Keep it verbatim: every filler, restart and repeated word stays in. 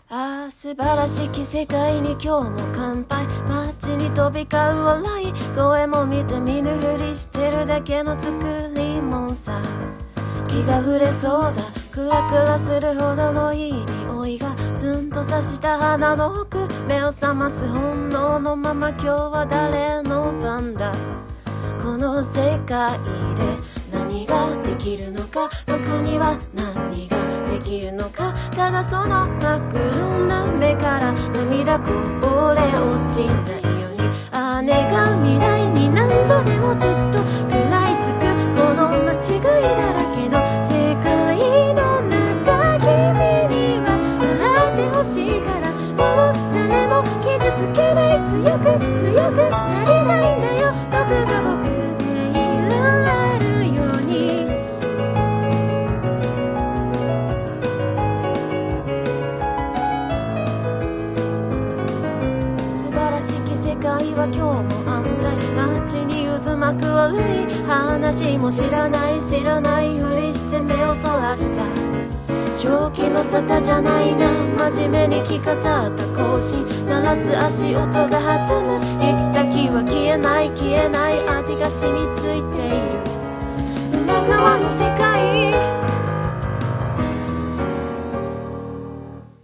ああ素晴らしき世界に今日も乾杯。街に飛び交う笑い声も見て見ぬふりしてるだけの作りもんさ。気が触れそうだクラクラするほどのいい匂いがずんと刺した鼻の奥。目を覚ます本能のまま今日は誰の番だ。この世界で何ができるのか僕には何ができるのか。ただその真っ黒な目から涙こぼれ落ちないように。ああ願う未来に何度でもずっと食らいつくこの間違いだらけの世界の中。君には笑ってほしいからもう誰も傷つけない。強く強くなりたいんだよ僕が僕でいられるように。素晴らしき世界は今日も案内。街に渦巻く悪い話も知らない知らないふりして目をそらした。正気の沙汰じゃないな真面目に着飾った行進鳴らす足音が弾む。行き先は消えない消えない味が染みついている裏側の世界